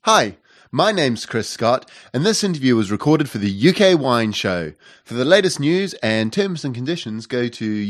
Hi, my name's Chris Scott, and this interview was recorded for the UK Wine Show. For the latest news and terms and conditions, go to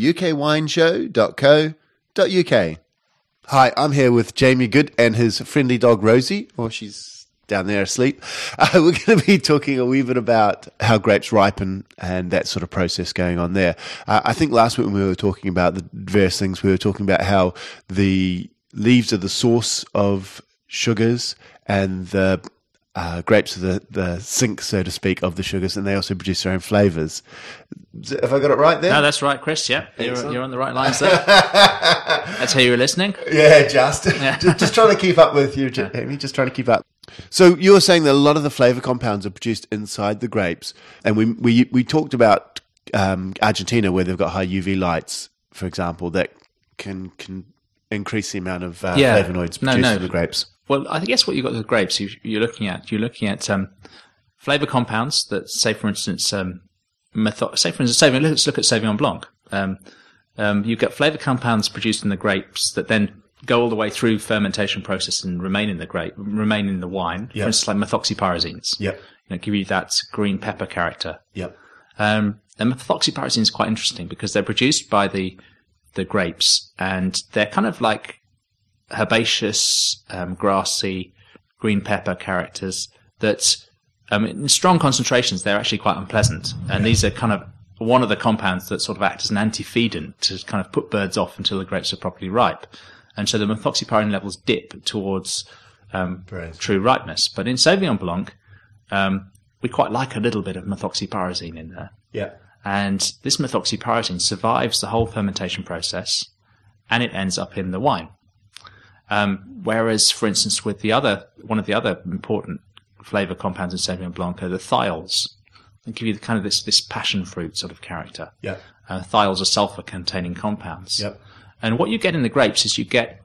ukwineshow.co.uk. Hi, I'm here with Jamie Good and his friendly dog Rosie, or she's down there asleep. We're going to be talking a wee bit about how grapes ripen and that sort of process going on there. I think last week when we were talking about the various things, we were talking about how the leaves are the source of sugars and the grapes are the sink, so to speak, of the sugars, and they also produce their own flavours. Have I got it right there? No, that's right, Chris. Yeah, you're on the right lines there. That's how you were listening. Yeah, just trying to keep up with you, Jamie. Just trying to keep up. So you were saying that a lot of the flavour compounds are produced inside the grapes, and we talked about Argentina, where they've got high UV lights, for example, that can increase the amount of flavonoids produced in the grapes. Well, I guess what you've got with grapes, you're looking at flavour compounds that, say for instance, let's look at Sauvignon Blanc. You get flavour compounds produced in the grapes that then go all the way through fermentation process and remain in the wine. Yep. For instance, like methoxypyrazines. Yep. Give you that green pepper character. Yep. And methoxypyrazine is quite interesting because they're produced by the grapes, and they're kind of like herbaceous, grassy, green pepper characters that, in strong concentrations, they're actually quite unpleasant. And these are kind of one of the compounds that sort of act as an antefeedant to kind of put birds off until the grapes are properly ripe. And so the methoxypyrazine levels dip towards true ripeness. But in Sauvignon Blanc, we quite like a little bit of methoxypyrazine in there. Yeah. And this methoxypyrazine survives the whole fermentation process, and it ends up in the wine. Whereas, for instance, with one of the other important flavour compounds in Sauvignon Blanc are the thiols. They give you kind of this passion fruit sort of character. Yeah. Thiols are sulfur-containing compounds. Yep. And what you get in the grapes is you get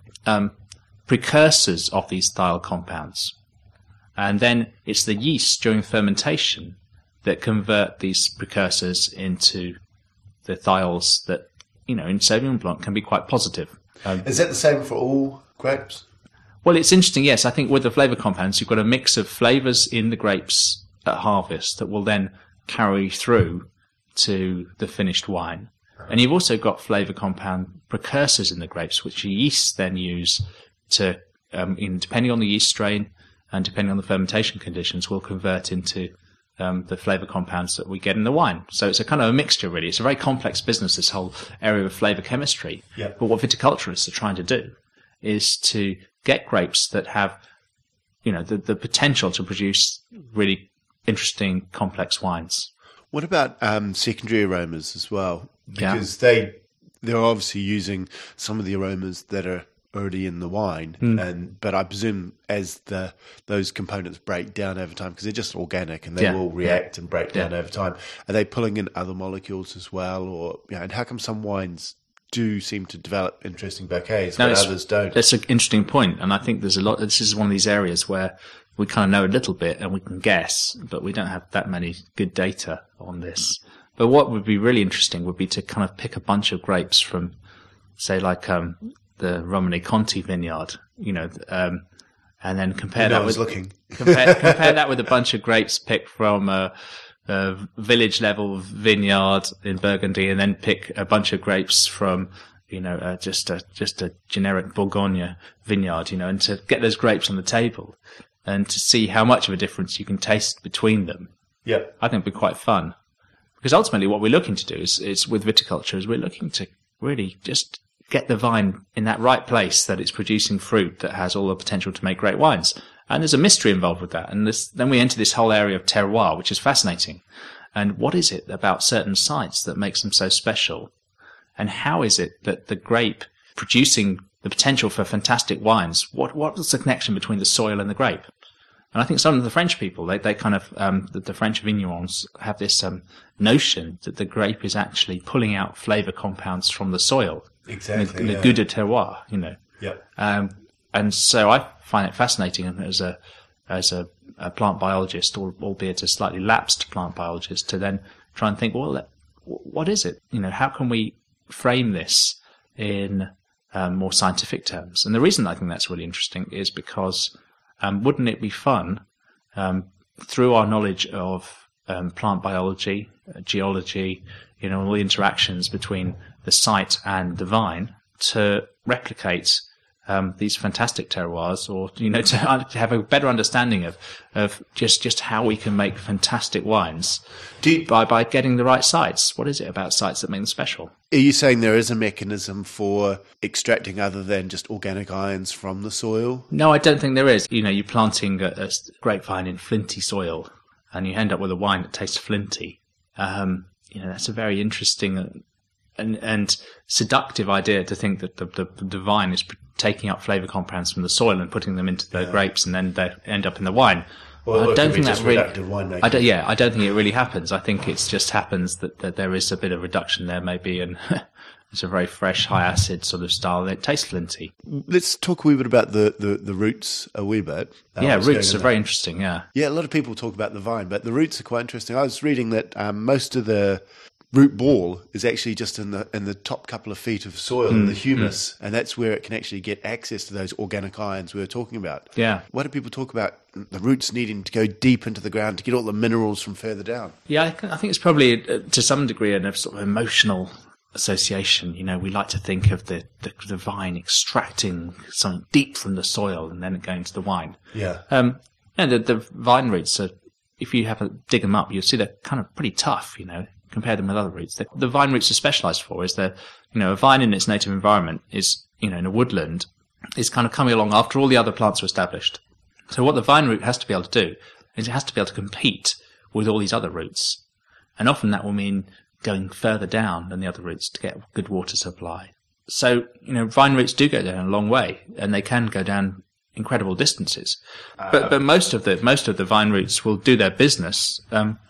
precursors of these thiol compounds. And then it's the yeast during fermentation that convert these precursors into the thiols that, in Sauvignon Blanc can be quite positive. Is that the same for all grapes? Well, it's interesting, yes. I think with the flavour compounds, you've got a mix of flavours in the grapes at harvest that will then carry through to the finished wine. And you've also got flavour compound precursors in the grapes, which the yeasts then use to, depending on the yeast strain and depending on the fermentation conditions, will convert into the flavour compounds that we get in the wine. So it's a kind of a mixture, really. It's a very complex business, this whole area of flavour chemistry. Yep. But what viticulturists are trying to do is to get grapes that have, the potential to produce really interesting, complex wines. What about secondary aromas as well? Because they're obviously using some of the aromas that are already in the wine, but I presume as those components break down over time, because they're just organic and they will react and break down over time, are they pulling in other molecules as well? Or and how come some wines do seem to develop interesting bouquets, but others don't? That's an interesting point, and I think there's a lot. This is one of these areas where we kind of know a little bit and we can guess, but we don't have that many good data on this. But what would be really interesting would be to kind of pick a bunch of grapes from, say, like the Romanée-Conti vineyard, and then compare that with compare that with a bunch of grapes picked from a village level vineyard in Burgundy, and then pick a bunch of grapes from just a generic Bourgogne vineyard, and to get those grapes on the table and to see how much of a difference you can taste between them. Yeah, I think it'd be quite fun, because ultimately what we're looking to do is with viticulture is we're looking to really just get the vine in that right place, that it's producing fruit that has all the potential to make great wines. And there's a mystery involved with that. And then we enter this whole area of terroir, which is fascinating. And what is it about certain sites that makes them so special? And how is it that the grape producing the potential for fantastic wines, what's the connection between the soil and the grape? And I think some of the French people, they kind of, the French vignerons have this notion that the grape is actually pulling out flavour compounds from the soil. Exactly. Le goût de terroir, Yep. And so I find it fascinating as a plant biologist, albeit a slightly lapsed plant biologist, to then try and think, well, what is it? How can we frame this in more scientific terms? And the reason I think that's really interesting is because wouldn't it be fun, through our knowledge of plant biology, geology, all the interactions between the site and the vine, to replicate these fantastic terroirs, or to have a better understanding of just how we can make fantastic wines by getting the right sites. What is it about sites that make them special? Are you saying there is a mechanism for extracting other than just organic ions from the soil? No, I don't think there is. You're planting a grapevine in flinty soil, and you end up with a wine that tastes flinty. That's a very interesting and seductive idea, to think that the vine is taking up flavour compounds from the soil and putting them into the grapes, and then they end up in the wine. Well, I don't think that really. I don't think it really happens. I think it just happens that there is a bit of reduction there, maybe, and it's a very fresh, high acid sort of style. And it tastes flinty. Let's talk a wee bit about the roots a wee bit. Roots are very interesting. Yeah, a lot of people talk about the vine, but the roots are quite interesting. I was reading that most of the root ball is actually just in the top couple of feet of soil, in the humus, and that's where it can actually get access to those organic ions we were talking about. Yeah. Why do people talk about the roots needing to go deep into the ground to get all the minerals from further down? Yeah, I think it's probably to some degree a sort of emotional association. We like to think of the vine extracting something deep from the soil and then going to the wine. Yeah. And the vine roots are, if you dig them up, you'll see they're kind of pretty tough. Compare them with other roots. The vine roots are specialised for is that, a vine in its native environment is, in a woodland, is kind of coming along after all the other plants are established. So what the vine root has to be able to do is it has to be able to compete with all these other roots. And often that will mean going further down than the other roots to get good water supply. So, vine roots do go down a long way, and they can go down incredible distances. But most of the vine roots will do their business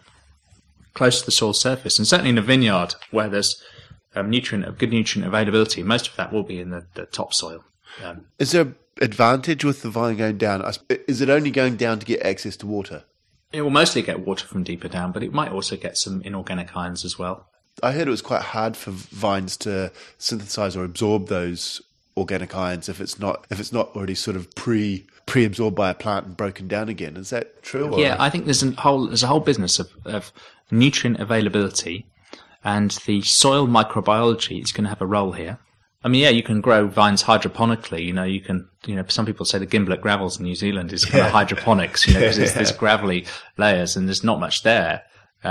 close to the soil surface, and certainly in a vineyard where there's good nutrient availability, most of that will be in the topsoil. Is there an advantage with the vine going down? Is it only going down to get access to water? It will mostly get water from deeper down, but it might also get some inorganic ions as well. I heard it was quite hard for vines to synthesize or absorb those organic ions if it's not already sort of pre-absorbed by a plant and broken down again. Is that true? Yeah, I think there's a whole business of nutrient availability, and the soil microbiology is going to have a role here. I mean, you can grow vines hydroponically. Some people say the gimlet gravels in New Zealand is kind of hydroponics, because there's gravelly layers and there's not much there.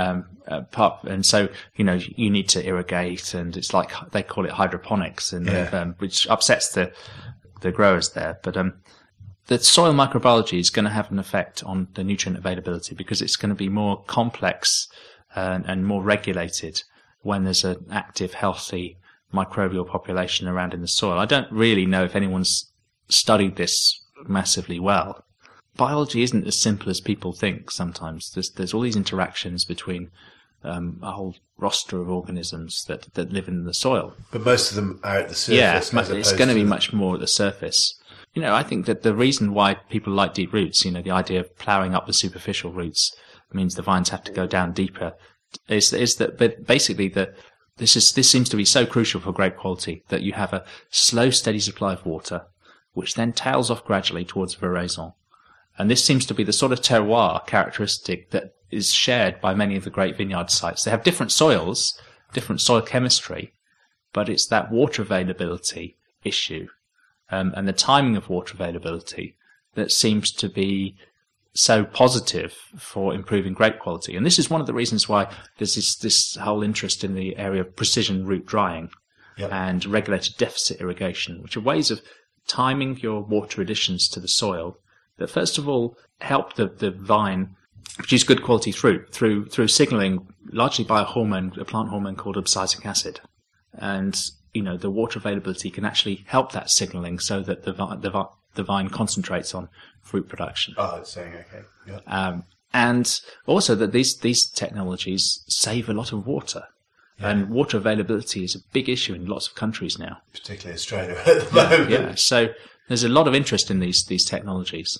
And so, you need to irrigate, and it's like they call it hydroponics, and which upsets the growers there. But the soil microbiology is going to have an effect on the nutrient availability, because it's going to be more complex and more regulated when there's an active, healthy microbial population around in the soil. I don't really know if anyone's studied this massively well. Biology isn't as simple as people think sometimes. There's all these interactions between a whole roster of organisms that live in the soil. But most of them are at the surface. Yeah, it's going to be much more at the surface. I think that the reason why people like deep roots, the idea of ploughing up the superficial roots means the vines have to go down deeper, is that, but basically this seems to be so crucial for grape quality, that you have a slow, steady supply of water, which then tails off gradually towards veraison. And this seems to be the sort of terroir characteristic that is shared by many of the great vineyard sites. They have different soils, different soil chemistry, but it's that water availability issue and the timing of water availability that seems to be so positive for improving grape quality. And this is one of the reasons why there's this whole interest in the area of precision root drying and regulated deficit irrigation, which are ways of timing your water additions to the soil that first of all help the vine produce good quality fruit through signaling largely by a plant hormone called abscisic acid. And the water availability can actually help that signaling so that the vine concentrates on fruit production. Oh, it's saying okay. Yeah. And also that these technologies save a lot of water. Yeah. And water availability is a big issue in lots of countries now. Particularly Australia at the moment. Yeah, so there's a lot of interest in these technologies.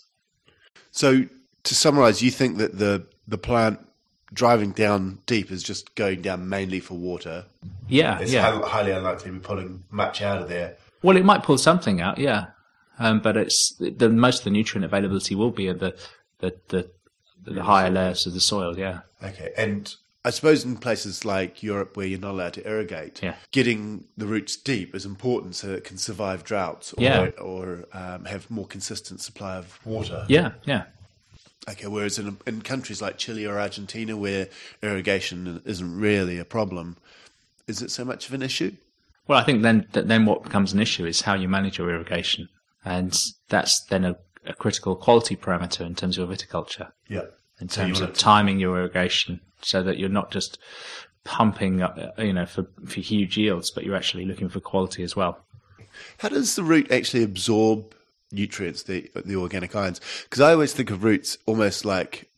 So to summarise, you think that the plant driving down deep is just going down mainly for water? Yeah, it's highly unlikely to be pulling much out of there. Well, it might pull something out, yeah. but it's the most of the nutrient availability will be at the higher layers of the soil. Yeah. Okay, and I suppose in places like Europe where you're not allowed to irrigate, getting the roots deep is important so it can survive droughts or have more consistent supply of water. Yeah, yeah. Okay, whereas in countries like Chile or Argentina where irrigation isn't really a problem, is it so much of an issue? Well, I think then what becomes an issue is how you manage your irrigation, and that's then a critical quality parameter in terms of your viticulture. Yeah. In terms of timing your irrigation, so that you're not just pumping, for huge yields, but you're actually looking for quality as well. How does the root actually absorb nutrients, the organic ions? Because I always think of roots almost like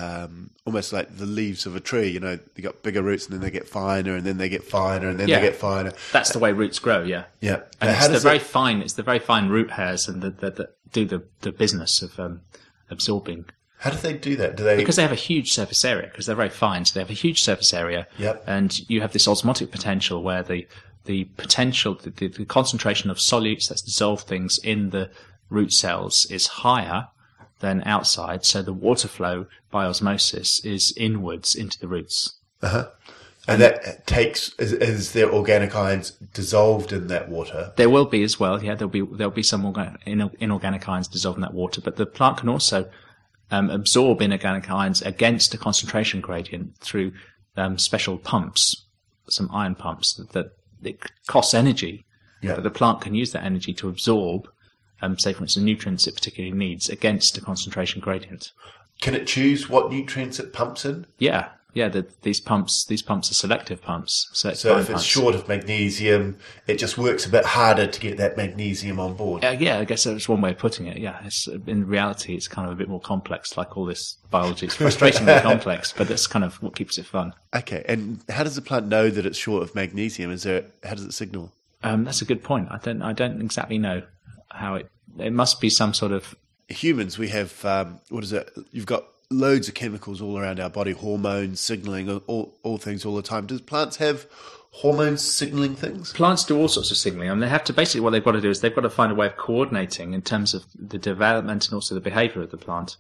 the leaves of a tree. You know, they got bigger roots, and then they get finer, and then they get finer, and then they get finer. That's the way roots grow. Yeah, yeah. And it's the very fine root hairs and that do the business of absorbing. How do they do that? Because they have a huge surface area, because they're very fine, so they have a huge surface area. Yep. And you have this osmotic potential where the potential, the concentration of solutes, that's dissolved things in the root cells, is higher than outside. So the water flow by osmosis is inwards into the roots. Uh-huh. And that is there organic ions dissolved in that water? There will be as well. Yeah, there'll be some inorganic ions dissolved in that water, but the plant can also absorb inorganic ions against a concentration gradient through special pumps, some ion pumps that it costs energy, but the plant can use that energy to absorb, say for instance, nutrients it particularly needs against a concentration gradient. Can it choose what nutrients it pumps in? Yeah. These pumps are selective pumps. So if it's short of magnesium, it just works a bit harder to get that magnesium on board. Yeah, I guess that's one way of putting it. Yeah, in reality, it's kind of a bit more complex. Like all this biology, it's frustratingly complex, but that's kind of what keeps it fun. Okay, and how does the plant know that it's short of magnesium? How does it signal? That's a good point. I don't exactly know how it must be some sort of. Humans, we have what is it? You've got loads of chemicals all around our body, hormones, signaling, all things all the time. Does plants have hormones signaling things? Plants do all sorts of signaling. I mean, they have to basically, what they've got to do is they've got to find a way of coordinating in terms of the development and also the behavior of the plant.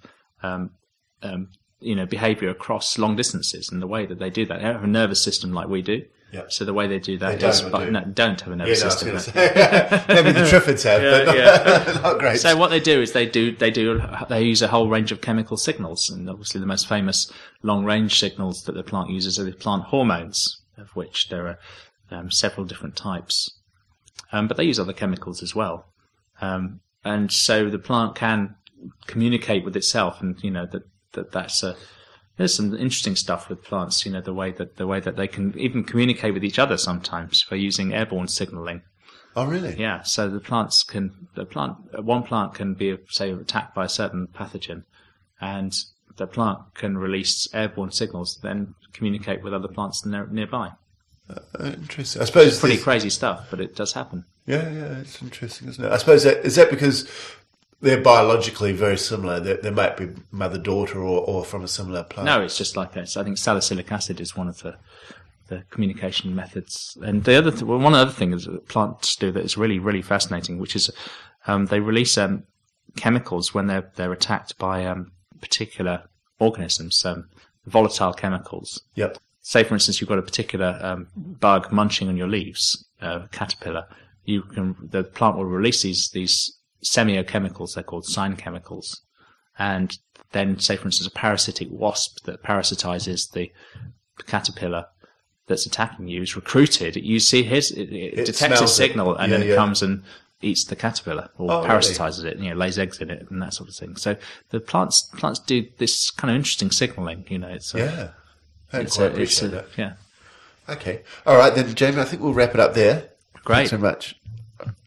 Behavior across long distances, and the way that they do that. They don't have a nervous system like we do. Yep. So the way they do that don't have a nervous system. Maybe the Triffids have, but not great. So what they do is they use a whole range of chemical signals, and obviously the most famous long range signals that the plant uses are the plant hormones, of which there are several different types. But they use other chemicals as well, and so the plant can communicate with itself, and that's a. There's some interesting stuff with plants, the way that they can even communicate with each other sometimes by using airborne signaling. Oh, really? Yeah. So one plant can be, say, attacked by a certain pathogen, and the plant can release airborne signals, then communicate with other plants nearby. Interesting. I suppose it's pretty crazy stuff, but it does happen. Yeah, it's interesting, isn't it? I suppose is that because they're biologically very similar. They might be mother-daughter or from a similar plant. No, it's just like this. I think salicylic acid is one of the communication methods. And the other one other thing is that plants do that is really, really fascinating, which is they release chemicals when they're attacked by particular organisms, volatile chemicals. Yep. Say, for instance, you've got a particular bug munching on your leaves, caterpillar. The plant will release these semiochemicals, they're called sign chemicals, and then, say for instance, a parasitic wasp that parasitizes the caterpillar that's attacking you is recruited. You see it detects a signal, and then it comes and eats the caterpillar or parasitizes it, lays eggs in it and that sort of thing. So the plants do this kind of interesting signaling. I appreciate that. Yeah. Okay. All right then, Jamie. I think we'll wrap it up there. Great. Thanks so much.